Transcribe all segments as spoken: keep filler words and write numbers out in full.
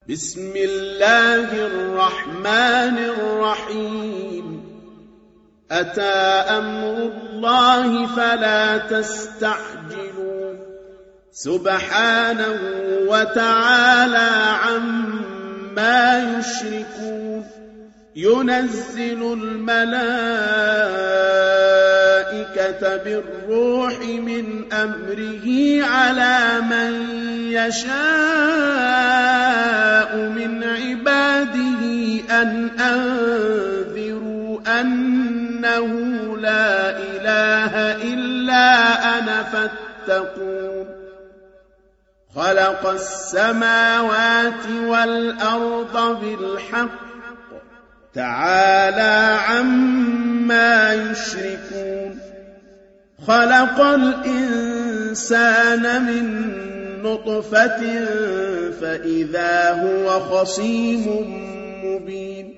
بسم الله الرحمن الرحيم أتى أمر الله فلا تستعجلوا سبحانه وتعالى عما يشركون ينزل الملائكة بالروح من أمره على من يشاء من عباده أن أنذروا أنه لا إله إلا أنا فاتقون خلق السماوات والأرض بالحق تعالى عما يشركون خلق الإنسان من نطفة فإذا هو خصيم مبين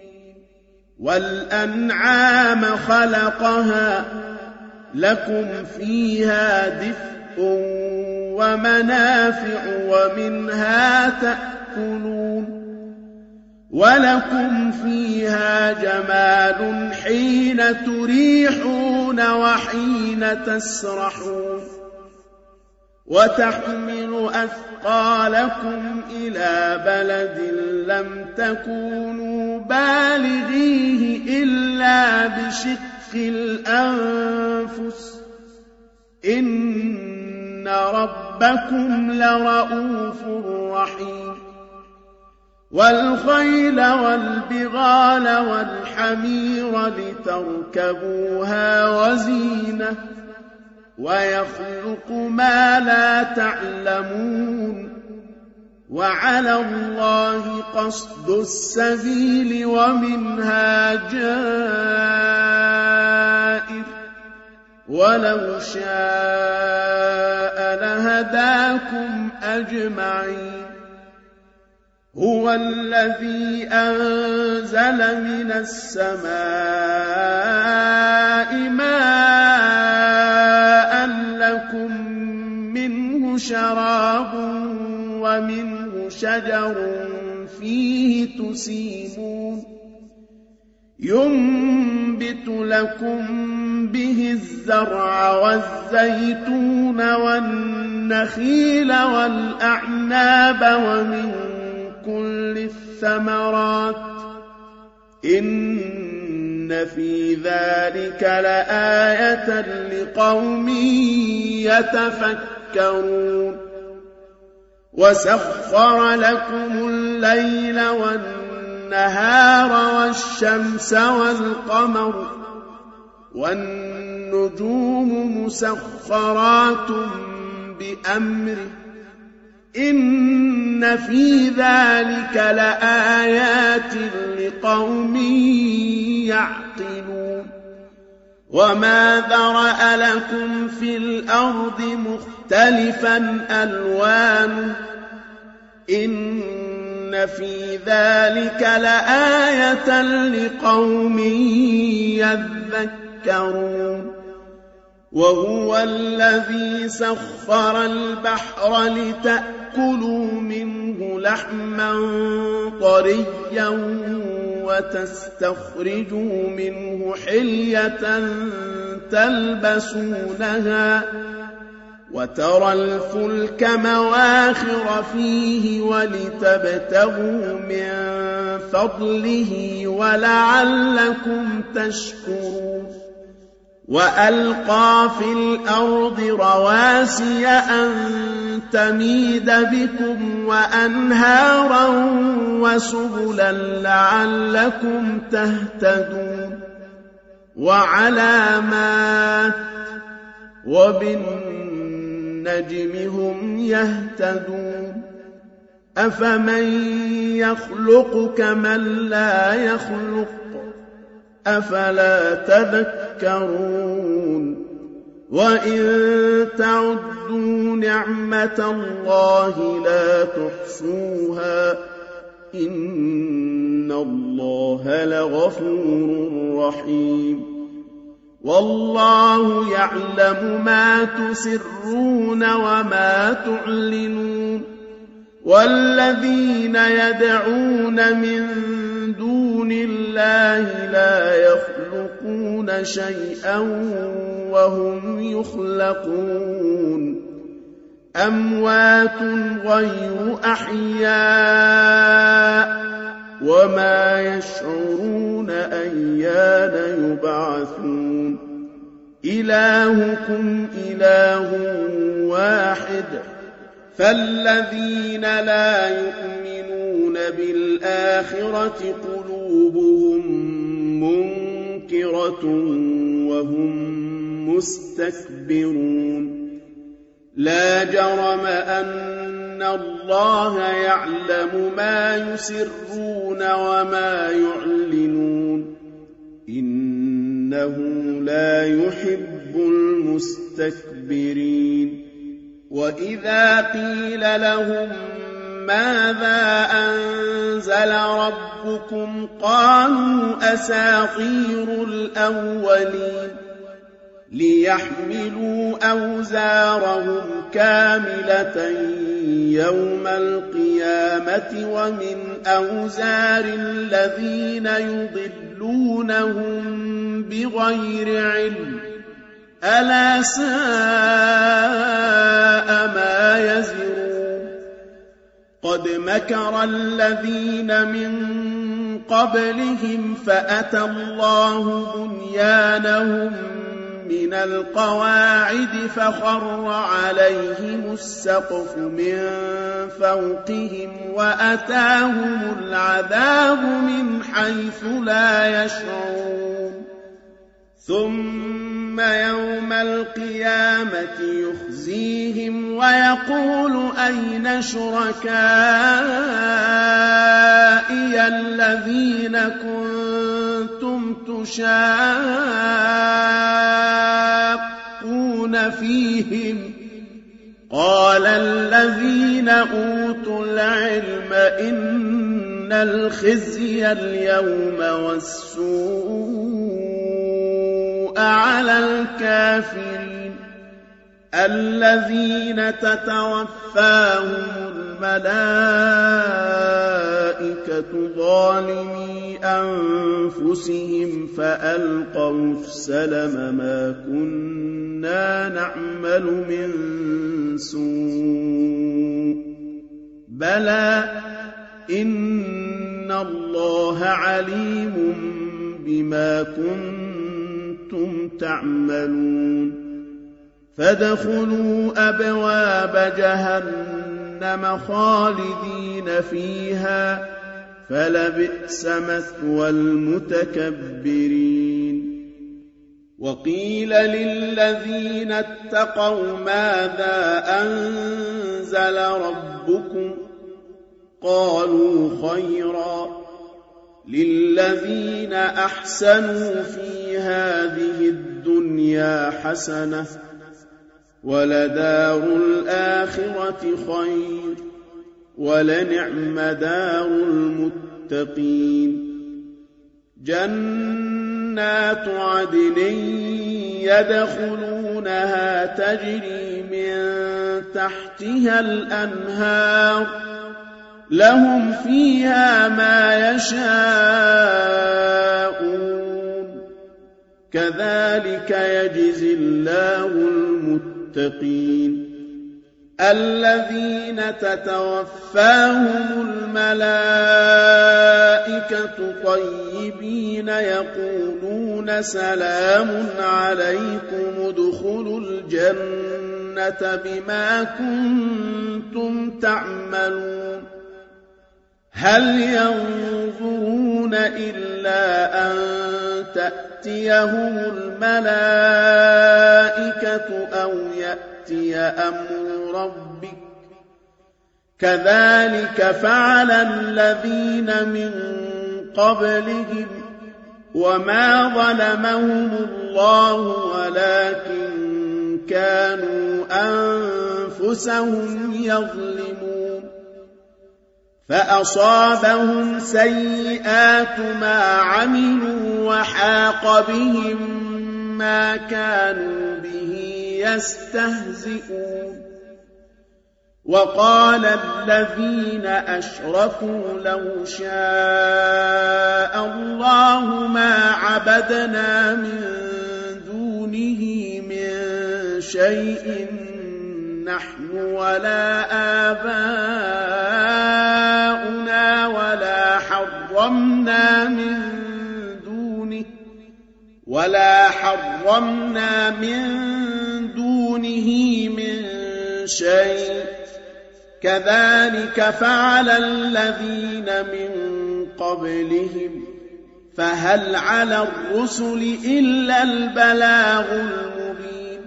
والأنعام خلقها لكم فيها دفء ومنافع ومنها تأكلون ولكم فيها جمال حين تريحون وحين تسرحون وتحمل أثقالكم إلى بلد لم تكونوا بالغيه إلا بشق الأنفس إن ربكم لرؤوف رحيم والخيل والبغال والحمير لتركبوها وزينة ويخلق ما لا تعلمون وعلى الله قصد السبيل ومنها جائر ولو شاء لهداكم أجمعين هو الذي أنزل من السماء ماء لكم منه شراب ومنه شجر فيه تسيمون ينبت لكم به الزرع والزيتون والنخيل والأعناب ومن كل الثمرات إن في ذلك لآية لقوم يتفكرون وسخر لكم الليل والنهار والشمس والقمر والنجوم مسخرات بأمره إن في ذلك لآيات لقوم يعقلون وما ذرأ لكم في الأرض مختلفا ألوانه إن في ذلك لآية لقوم يذكرون وهو الذي سخر البحر لتأكلوا منه لحما طريا وتستخرجوا منه حلية تلبسونها وترى الفلك مواخر فيه ولتبتغوا من فضله ولعلكم تشكرون وألقى في الأرض رواسي أن تميد بكم وأنهارا وسبلا لعلكم تهتدون وعلامات وبالنجم هم يهتدون أفمن يخلق كمن لا يخلق أفلا تذكرون وإن تعدوا نعمة الله لا تحصوها إن الله لغفور رحيم والله يعلم ما تسرون وما تعلنون والذين يدعون من دون الله لا يخلقون شيئا وهم يخلقون أموات غير أحياء وما يشعرون أيان يبعثون إلهكم إله واحد فالذين لا يؤمنون بالآخرة قلوبهم منكرة وهم مستكبرون لا جرم أن الله يعلم ما يسرون وما يعلنون إنه لا يحب المستكبرين وإذا قيل لهم ماذا أنزل ربكم قالوا أساطير الأولين ليحملوا أوزارهم كاملة يوم القيامة ومن أوزار الذين يضلونهم بغير علم ألا ساء ما يزرون قد مكر الذين من قبلهم فأتى الله بنيانهم من القواعد فخر عليهم السقف من فوقهم وأتاهم العذاب من حيث لا يشعرون ثم يوم القيامة يخزيهم ويقول أين شركائي الذين كنتم تشاقون فيهم قال الذين أوتوا العلم إن الخزي اليوم والسوء على الكافرين الذين تتوفاهم الملائكة ظالمي أنفسهم فألقوا السلم ما كنا نعمل من سوء بلى إن الله عليم بما كنتم تعملون فادخلوا أبواب جهنم خالدين فيها فلبئس مثوى المتكبرين وقيل للذين اتقوا ماذا أنزل ربكم قالوا خيرا للذين أحسنوا في هذه الدنيا حسنة ولدار الآخرة خير ولنعم دار المتقين جنات عدن يدخلونها تجري من تحتها الأنهار لهم فيها ما يشاءون كذلك يجزي الله المتقين الذين تتوفاهم الملائكة طيبين يقولون سلام عليكم ادخلوا الجنة بما كنتم تعملون هل ينظرون إلا أن تأتيهم الملائكة أو يأتي أمر ربك كذلك فعل الذين من قبلهم وما ظلمهم الله ولكن كانوا أنفسهم يظلمون فأصابهم سيئات ما عملوا وحاق بهم ما كانوا به يستهزئون وقال الذين أشركوا لو شاء الله ما عبدنا من دونه من شيء نحن ولا آباؤنا ولا حرمنا من دونه ولا حرمنا من دونه من شيء كذلك فعل الذين من قبلهم فهل على الرسل إلا البلاغ المبين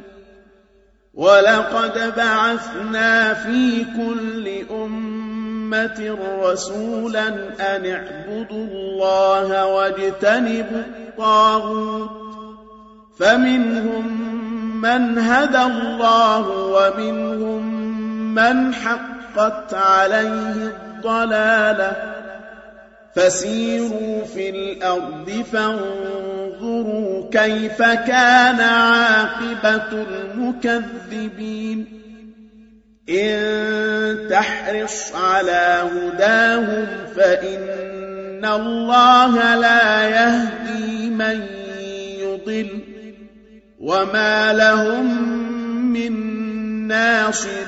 ولقد بعثنا في كل أمة رسولا أن اعبدوا الله واجتنبوا الطاغوت فمنهم من هدى الله ومنهم من حقت عليه الضلالة فسيروا في الأرض فانظروا كيف كان عاقبة المكذبين إن تحرص على هداهم فإن الله لا يهدي من يضل وما لهم من ناصرين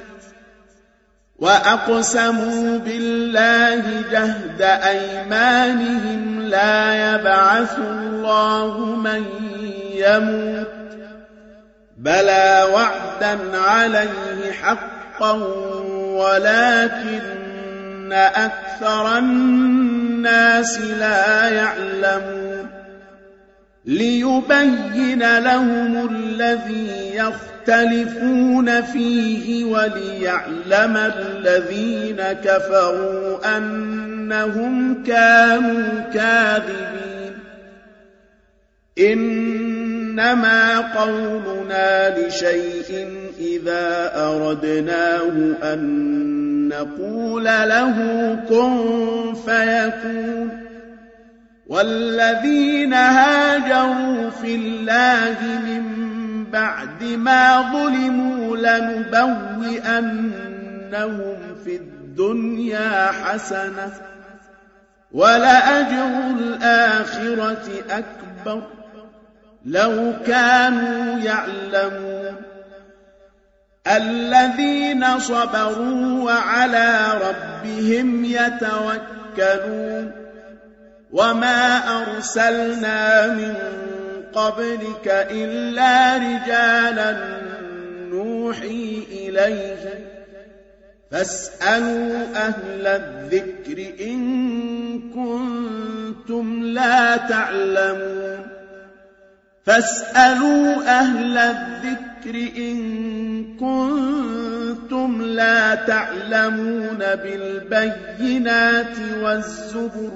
وأقسموا بالله جهد أيمانهم لا يبعث الله من يموت بلى وعدا عليه حقا ولكن أكثر الناس لا يعلمون ليبين لهم الذي يختلفون فيه وليعلم الذين كفروا أنهم كانوا كاذبين إنما قولنا لشيء إذا أردناه أن نقول له كن فيكون والذين هاجروا في الله من بعد ما ظلموا لنبوئنهم في الدنيا حسنة ولأجر الآخرة أكبر لو كانوا يعلمون الذين صبروا وعلى ربهم يتوكلون وما أرسلنا من قبلك إلا رجالا نوحي إليهم فاسألوا أهل الذكر إن كنتم لا تعلمون فاسألوا أهل الذكر إن كنتم لا تعلمون بالبينات والزبر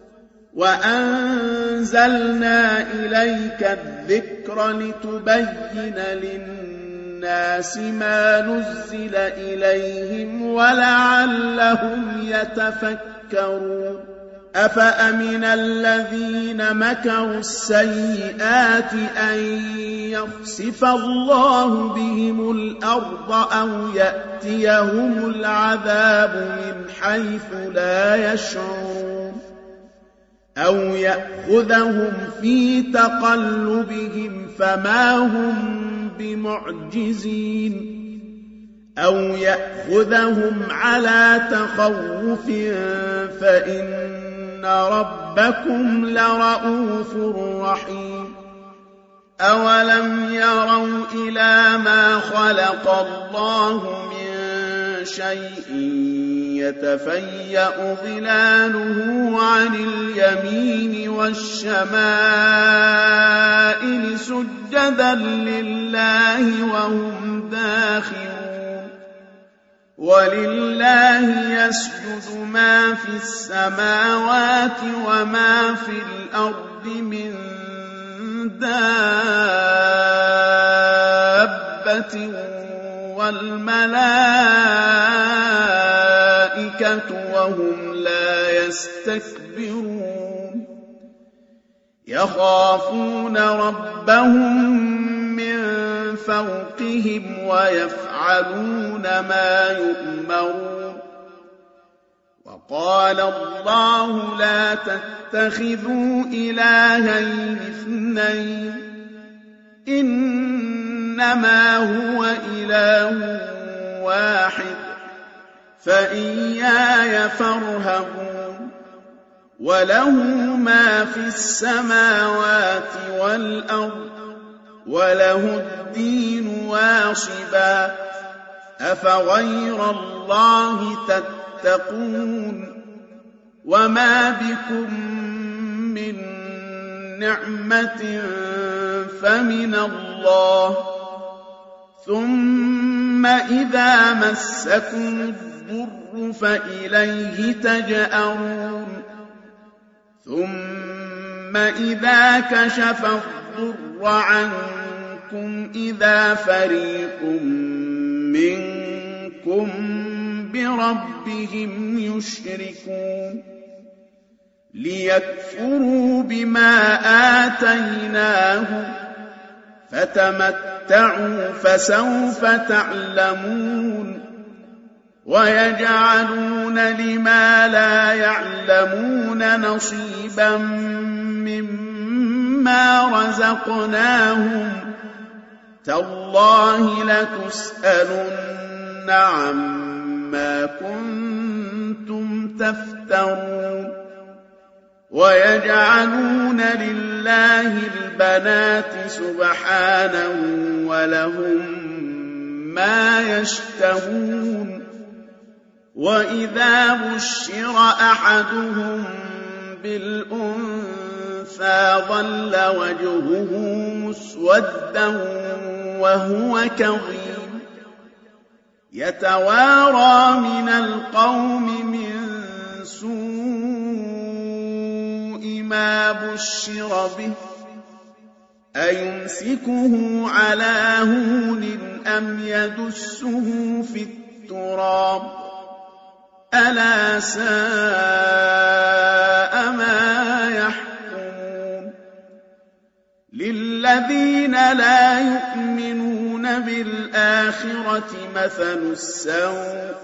وأنزلنا إليك الذكر لتبين للناس ما نزل إليهم ولعلهم يتفكرون أفأمن الذين مكروا السيئات أن يخسف الله بهم الأرض أو يأتيهم العذاب من حيث لا يشعرون أو يأخذهم في تقلبهم فما هم بمعجزين أو يأخذهم على تخوف فإن ربكم لرؤوف رحيم أولم يروا إلى ما خلق الله من شيء يتفيأ ظلاله عن اليمين والشمائل سجدا لله وهم داخرون ولله يسجد ما في السماوات وما في الأرض من دابة والملائكة وهم لا يستكبرون يخافون ربهم من فوقهم ويفعلون ما يؤمرون. وقال الله لا تتخذوا إلهين اثنين إنما هو إله واحد فإياي فارهبون. وله ما في السماوات والأرض وله الدين واصبا أفغير الله تتقون. وما بكم من نعمة فمن الله ثم إذا مسكم الضر فإليه تجأرون. ثم إذا كشف الضر عنكم إذا فريق منكم بربهم يشركون. ليكفروا بما آتيناهم فتمتعوا فسوف تعلمون. ويجعلون لما لا يعلمون نصيبا مما رزقناهم تالله لتسألن عما كنتم تفترون. ويجعلون لله البنات سبحانه ولهم ما يشتهون. وإذا بشر أحدهم بالأنثى ظل وجهه مسودا وهو كظيم يتوارى من القوم من سوء ما بشر به أيمسكه على هون أم يدسه في التراب ألا ساء ما يحكمون. للذين لا يؤمنون بالآخرة مثل السوء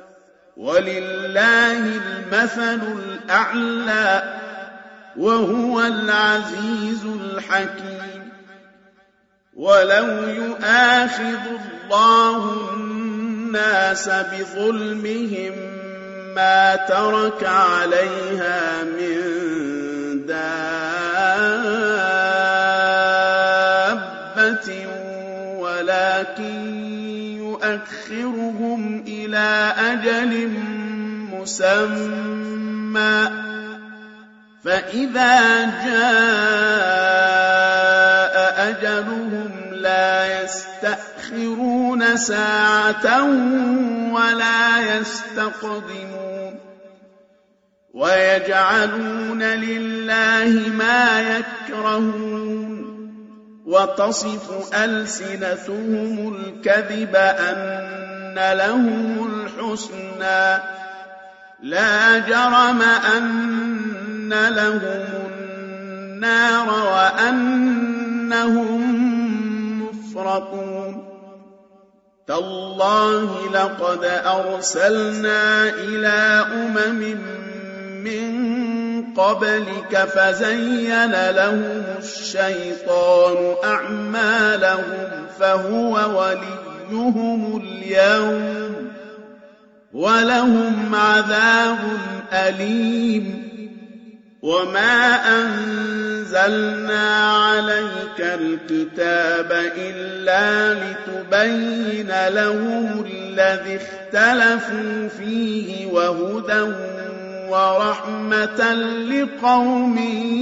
ولله المثل الأعلى وهو العزيز الحكيم. ولو يؤاخذ الله الناس بظلمهم ما ترك عليها من دابة ولكن يؤخرهم إلى أجل مسمى فإذا جاء أجلهم لا يستأخرون ساعة ولا يستقدمون. ويجعلون لله ما يكرهون وتصف ألسنتهم الكذب أن لهم الحسنى لا جرم أن لهم النار وأنهم مفرطون. تالله لقد أرسلنا إلى أمم من قبلك فزين لهم الشيطان أعمالهم فهو وليهم اليوم ولهم عذاب أليم. وما أنزلنا عليك الكتاب إلا لتبين لهم الذي اختلفوا فيه وهدى ورحمة لقوم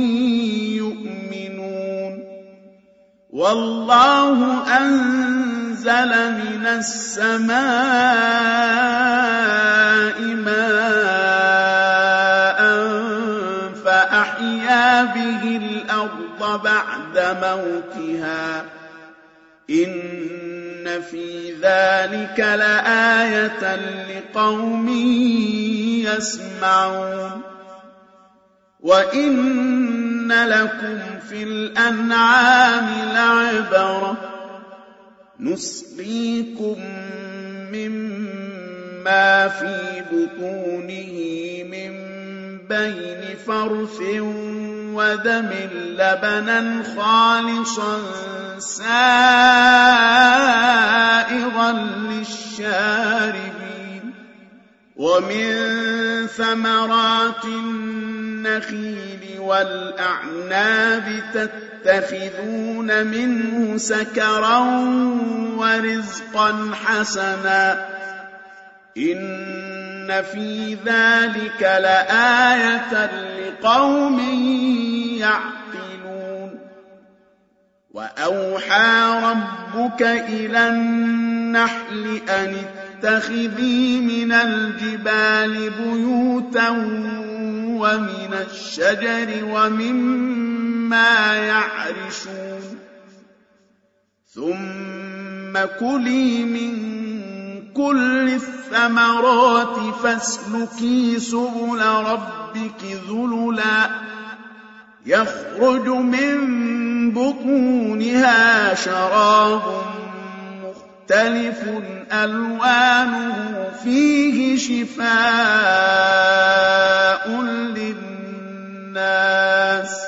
يؤمنون. والله أنزل من السماء ماء فأحيا به الأرض بعد موتها إن في ذلك لآية لقوم يسمعون. وإن لكم في الأنعام لعبرة نسقيكم مما في بطونه من بين فرث ودم لبنا خالصا سائغا للشاربين ومن ثمرات النخيل والأعناب تتخذون منه سكرا ورزقا حسنا إن في ذلك لآية لقوم يعقلون وأوحى ربك إلى النحل أن اتخذي من الجبال بيوتا ومن الشجر ومما يعرشون ثم كلي من كل الثمرات فاسلكي سبل ربك ذللا يخرج من بطونها شراب مختلف ألوانه فيه شفاء للناس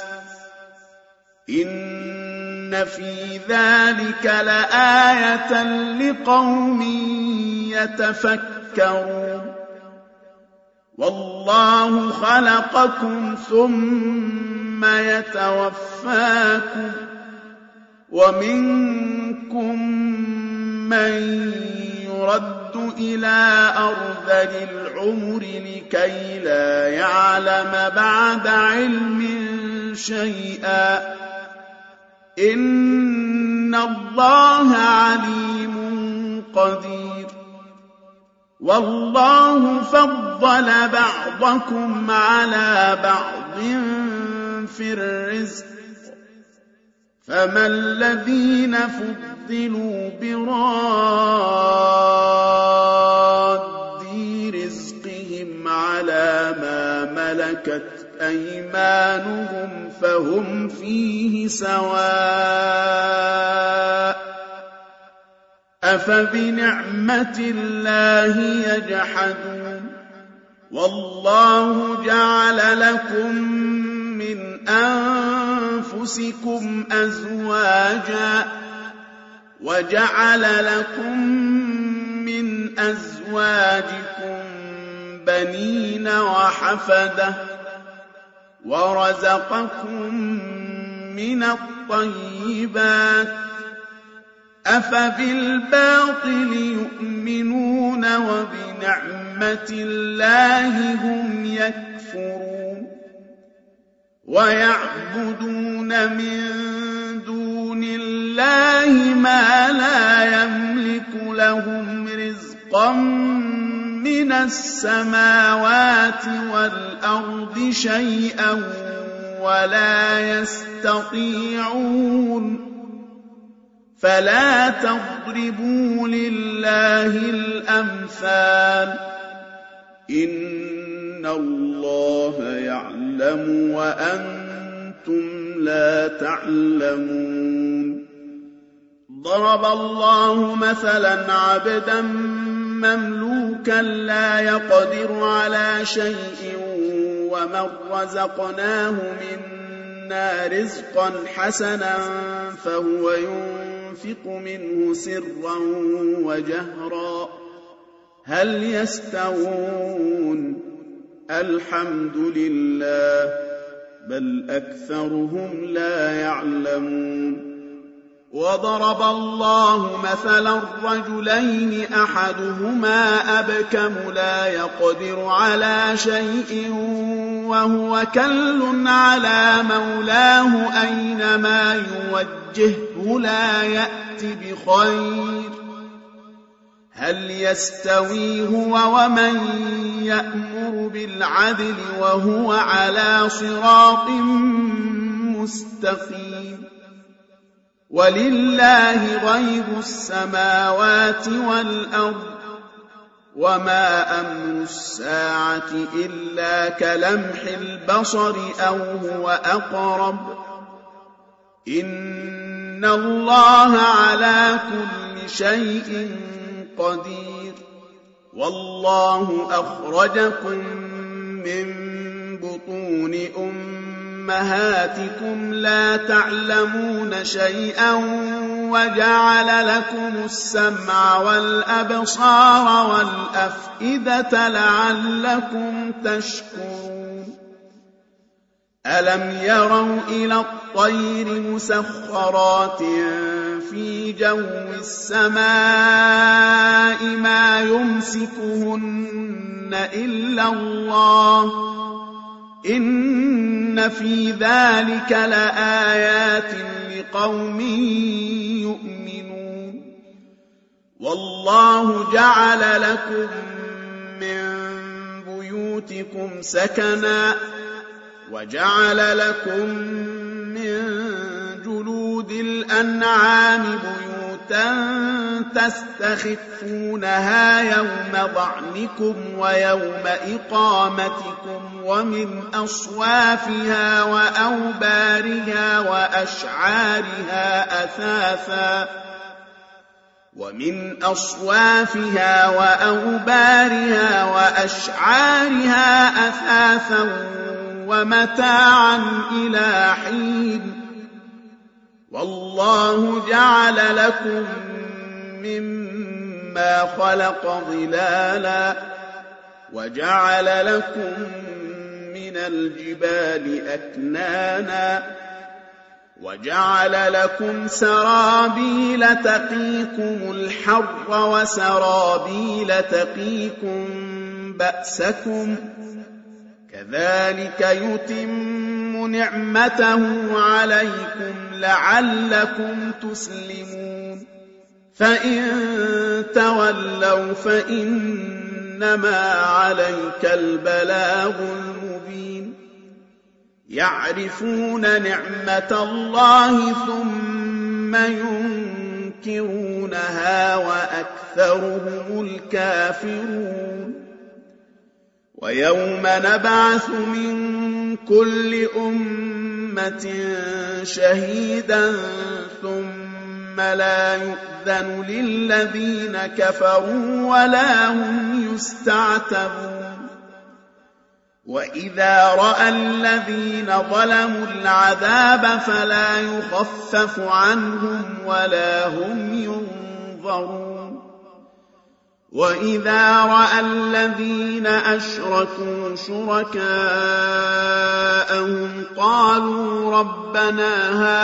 إن في ذلك لآية لقوم يتفكرون والله خلقكم ثم يتوفاكم ومنكم من يرد إلى أرذل العمر لكي لا يعلم بعد علم شيئا إن الله عليم قدير والله فضل بعضكم على بعض في الرزق فما الذين فضلوا براد رزقهم على ما ملكت أيمانهم فهم فيه سواء أفبنعمة الله يجحدون والله جعل لكم من أنفسكم أزواجا وجعل لكم من أزواجكم بنين وحفدة ورزقكم من الطيبات أفبالباطل يؤمنون وبنعمة الله هم يكفرون ويعبدون من دون الله ما لا يملك لهم رزقا من السماوات والأرض شيئا ولا يستطيعون فلا تضربوا لله الأمثال إن الله يعلم وأنتم لا تعلمون ضرب الله مثلا عبدا مملوكا لا يقدر على شيء ومن رزقناه منا رزقا حسنا فهو ينفق منه سرا وجهرا هل يستوون الحمد لله بل أكثرهم لا يعلمون وضرب الله مثلا رجلين أحدهما أبكم لا يقدر على شيء وهو كل على مولاه أينما يوجهه لا يأتي بخير هل يستوي هو ومن يأمر بالعدل وهو على صراط مستقيم ولله غيب السماوات والأرض وما أمر الساعة إلا كلمح البصر أو هو أقرب إن الله على كل شيء قدير. والله أخرجكم من بطون أمهاتكم لا تعلمون شيئا وجعل لكم السمع والأبصار والأفئدة لعلكم تشكرون. ألم يروا إلى الطير مسخرات في جو السماء ما يمسكهن إلا الله إن في ذلك لآيات لقوم يؤمنون. والله جعل لكم من بيوتكم سكنا وجعل لكم من جلود الأنعام بيوتا تستخفونها يوم ضعنكم ويوم إقامتكم ومن أصوافها وأوبارها وأشعارها أثاثا ومن أصوافها وأوبارها وأشعارها أثاثا ومتاعا إلى حين. والله جعل لكم مما خلق ظلالا وجعل لكم من الجبال أكنانا وجعل لكم سرابيل تقيكم الحر وسرابيل تقيكم بأسكم كذلك يتم نعمته عليكم لعلكم تسلمون. فإن تولوا فإنما عليك البلاغ المبين. يعرفون نعمة الله ثم ينكرونها وأكثرهم الكافرون. ويوم نبعث من كل أمة شهيدا ثم لا يؤذن للذين كفروا ولا هم يستعتبون. وإذا رأى الذين ظلموا العذاب فلا يخفف عنهم ولا هم ينظرون. وإذا رأى الذين أشركوا شركاءهم قالوا ربنا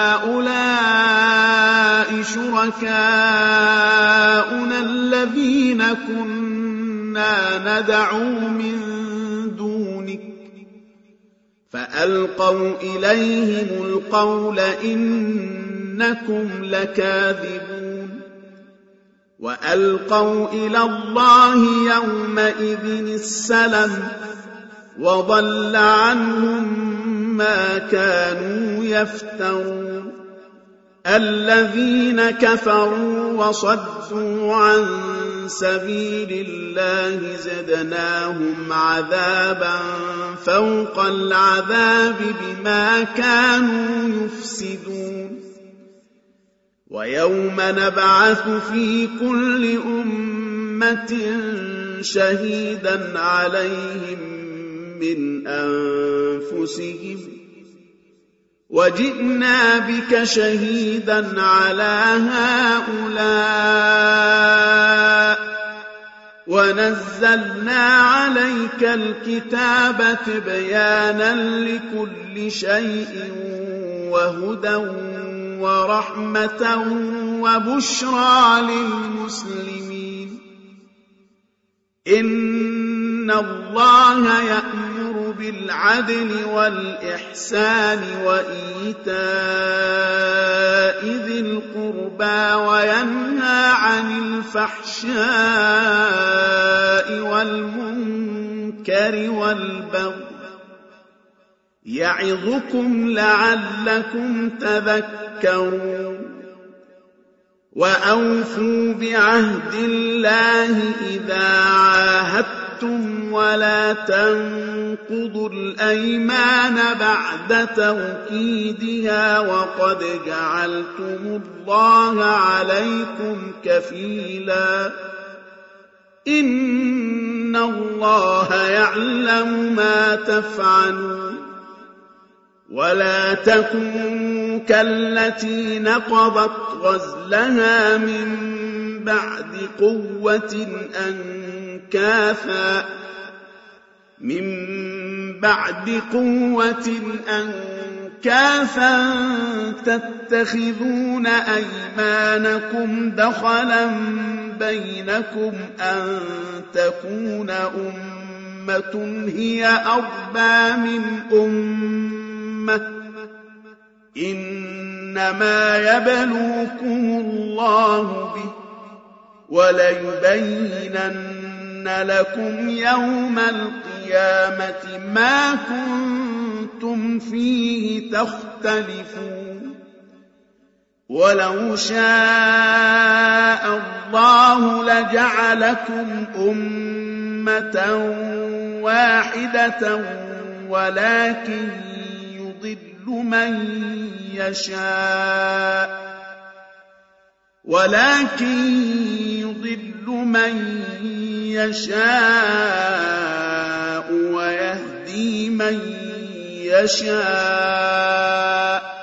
هؤلاء شركاؤنا الذين كنا ندعو من دونك فألقوا إليهم القول إنكم لكاذبون. وألقوا إلى الله يومئذ السلم وضل عنهم ما كانوا يفترون. الذين كفروا وصدوا عن سبيل الله زدناهم عذابا فوق العذاب بما كانوا يفسدون. ويوم نبعث في كل أمة شهيدا عليهم من أنفسهم وجئنا بك شهيدا على هؤلاء ونزلنا عليك الكتاب تبيانا لكل شيء وهدى ورحمة وبشرى للمسلمين. إن الله يأمر بالعدل والإحسان وإيتاء ذي القربى وينهى عن الفحشاء والمنكر والبغي يعظكم لعلكم تذكرون. وأوفوا بعهد الله إذا عاهدتم ولا تنقضوا الأيمان بعد توكيدها وقد جعلتم الله عليكم كفيلا إن الله يعلم ما تفعلون ولا تكونوا كالتي نقضت غزلها من بعد قوة أنكاثا من بعد قوة أنكاثا تتخذون أيمانكم دخلا بينكم أن تكون أمة هي أربى من أمة إنما يبلوكم الله به وليبينن لكم يوم القيامة ما كنتم فيه تختلفون ولو شاء الله لجعلكم أمة واحدة ولكن يضل من يشاء ولكن يضل من يشاء ويهدي من يشاء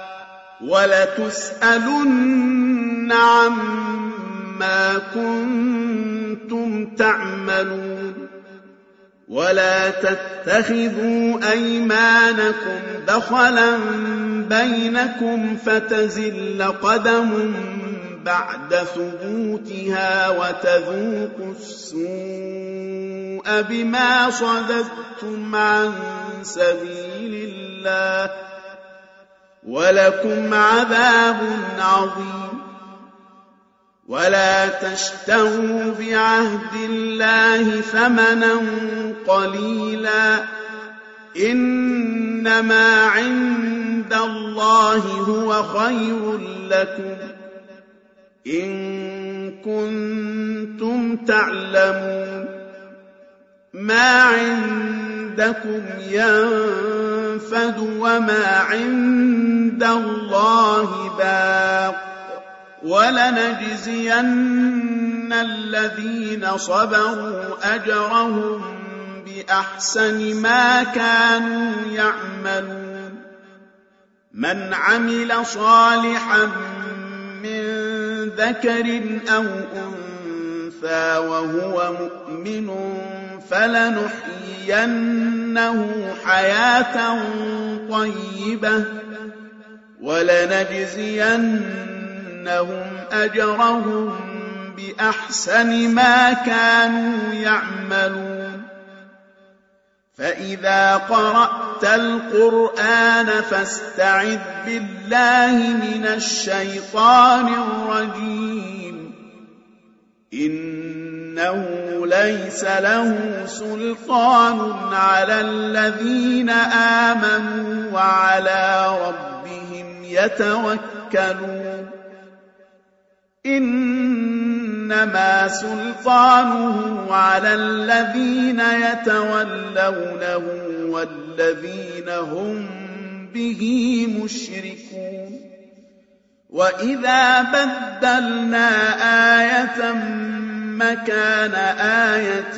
ولتسألن عما كنتم تعملون ولا تتخذوا أيمانكم دخلا بينكم فتزل قدم بعد ثبوتها وتذوقوا السوء بما صددتم عن سبيل الله ولكم عذاب عظيم ولا تشتروا بعهد الله ثمنا قليلا إنما عند الله هو خير لكم إن كنتم تعلمون ما عندكم ينفد وما عند الله باق ولنجزين الذين صبروا أجرهم بأحسن ما كانوا يعملون من عمل صالحا من ذكر أو أنثى وهو مؤمن فلنحيينه حياة طيبة ولنجزينهم أجرهم بأحسن ما كانوا يعملون فإذا قرأت القرآن فاستعذ بالله من الشيطان الرجيم إنه ليس له سلطان على الذين آمنوا وعلى ربهم يتوكلون إنما سلطانه على الذين يتولونه والذين هم به مشركون وإذا بدلنا آية مكان آية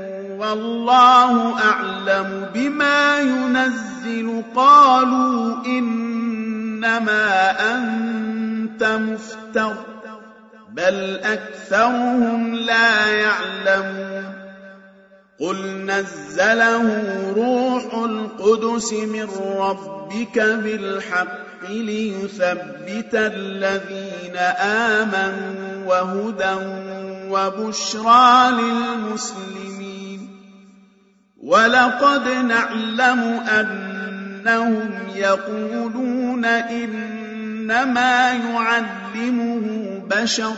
والله أعلم بما ينزل قالوا إنما أنت مفتر بل أكثرهم لا يعلمون قل نزله روح القدس من ربك بالحق ليثبت الذين آمنوا وهدى وبشرى للمسلمين ولقد نعلم أنهم يقولون إنما يعلمه بشر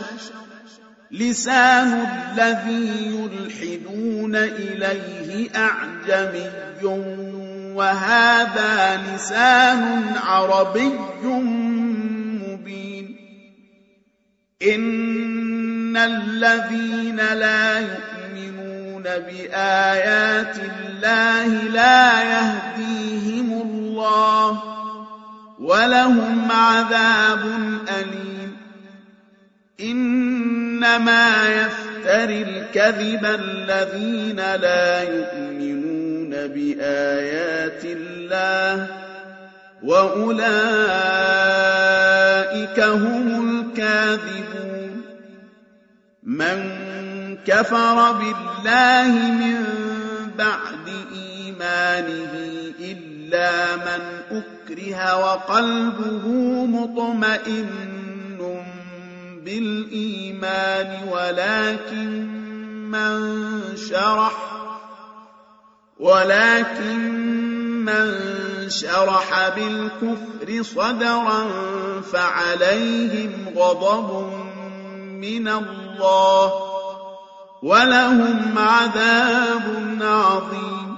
لسان الذي يلحدون إليه أعجمي وهذا لسان عربي مبين إن الذين لا يؤمنون بآيات الله لا يهديهم الله ولهم عذاب أليم. إنما يفتري الكذب الذين لا يؤمنون بآيات الله وأولئك هم الكاذبون. من كفر بالله من بعد إيمانه إلا من أكره وقلبه مطمئن بالإيمان ولكن من شرح ولكن من شرح بالكفر صدرا فعليهم غضب من الله ولهم عذاب عظيم.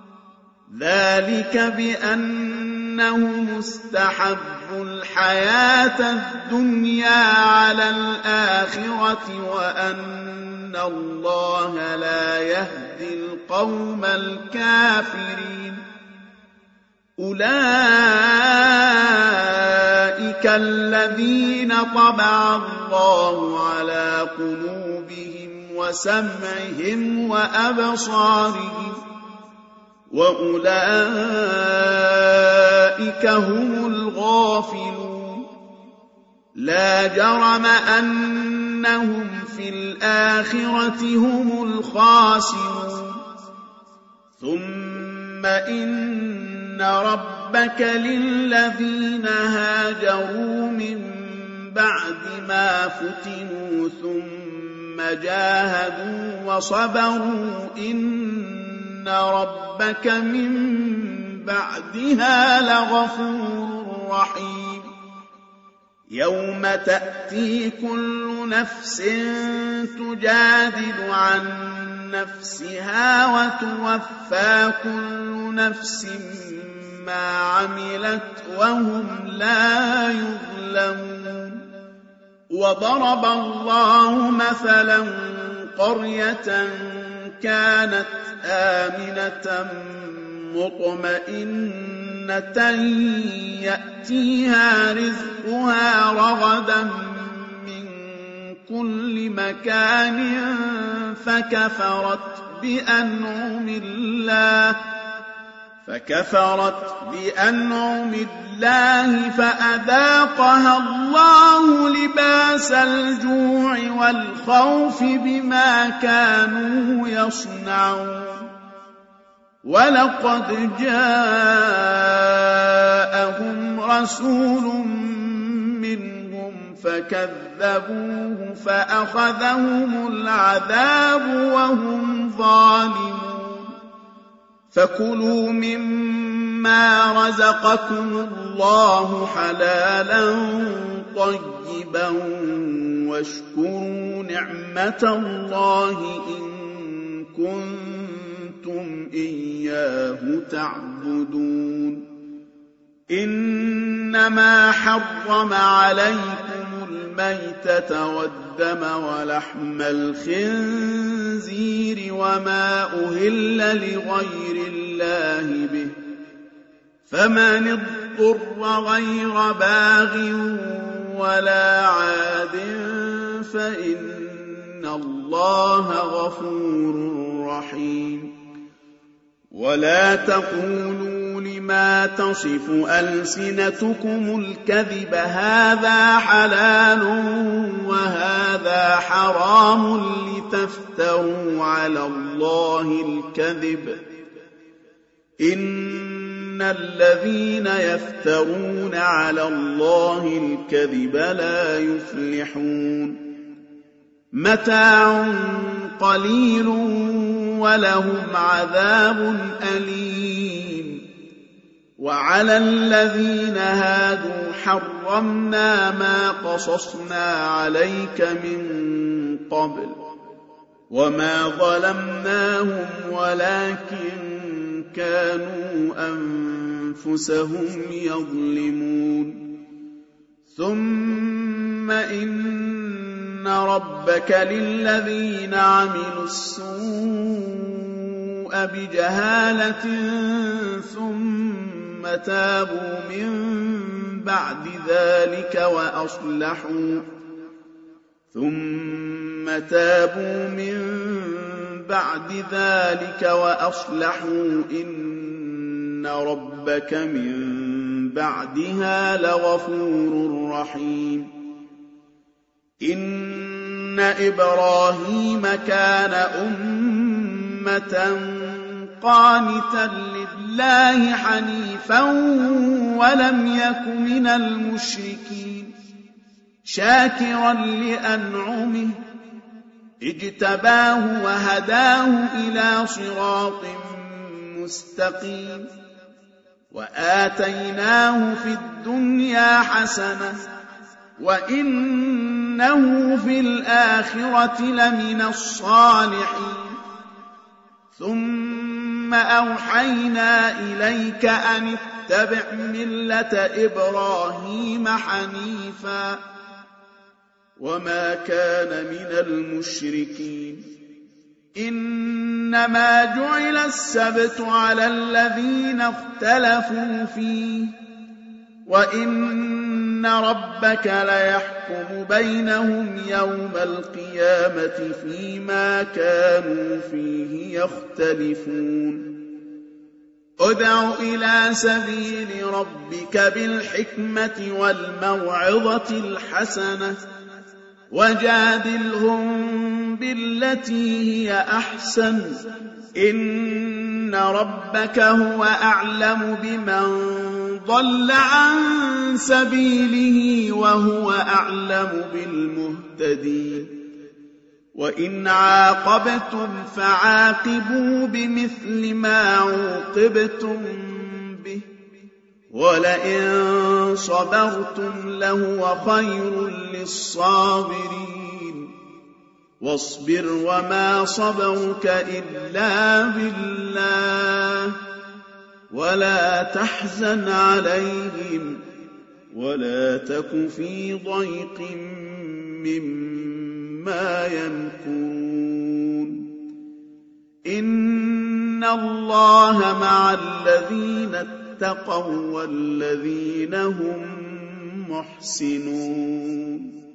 ذلك بأنهم استحبوا الحياة الدنيا على الآخرة وأن الله لا يهدي القوم الكافرين. أولئك الذين طبع الله على قلوبهم وسمعهم وأبصارهم وأولئك هم الغافلون. لا جرم أنهم في الآخرة هم الخاسرون. ثم إن ربك للذين هاجروا من بعد ما فتنوا ثم جاهدوا وصبروا إن ربك من بعدها لغفور رحيم. يوم تأتي كل نفس تجادل عن نفسها وتوفى كل نفس ما عملت وهم لا يظلمون. وضرب الله مثلا قرية كانت آمنة مطمئنة يأتيها رزقها رغدا من كل مكان فكفرت بأنعم الله فكفرت بأنعم الله فأذاقها الله لباس الجوع والخوف بما كانوا يصنعون. ولقد جاءهم رسول منهم فكذبوه فأخذهم العذاب وهم ظالمون. فكلوا مما رزقكم الله حلالا طيبا واشكروا نعمة الله إن كنتم إياه تعبدون. إنما حرم عليكم الميتة والدم ولحم الخنزير وما أهل لغير الله به فمن اضطر غير باغ ولا عاد فإن الله غفور رحيم. ولا تقولوا لما تصف ألسنتكم الكذب هذا حلال وهذا حرام لتفتروا على الله الكذب إن الذين يفترون على الله الكذب لا يفلحون. متاع قليل ولهم عذاب أليم. وعلى الذين هادوا حرمنا ما قصصنا عليك من قبل وما ظلمناهم ولكن كانوا أنفسهم يظلمون. ثم إن ربك للذين عملوا السوء بجهالة ثم تابوا من بعد ذلك وأصلحوا ثم تابوا من بعد ذلك وأصلحوا إن ربك من بعدها لغفور رحيم إن إبراهيم كان أمة قانتا لله حنيفا ولم يك من المشركين شاكرا لأنعمه اجتباه وهداه إلى صراط مستقيم وآتيناه في الدنيا حسنة وإنه في الآخرة لمن الصالحين ثم أوحينا إليك أن اتبع ملة إبراهيم حنيفا وما كان من المشركين إنما جعل السبت على الذين اختلفوا فيه وإن ربك ليحكم بينهم يوم القيامة فيما كانوا فيه يختلفون ادع إلى سبيل ربك بالحكمة والموعظة الحسنة وجادلهم بالتي هي أحسن إن ربك هو أعلم بمن ضل عن سبيله وهو أعلم بالمهتدين وإن عاقبتم فعاقبوا بمثل ما عوقبتم به ولئن صبرتم لهو خير للصابرين واصبر وما صبرك إلا بالله ولا تحزن عليهم ولا تك في ضيق مما يمكرون إن الله مع الذين اتقوا والذين هم محسنون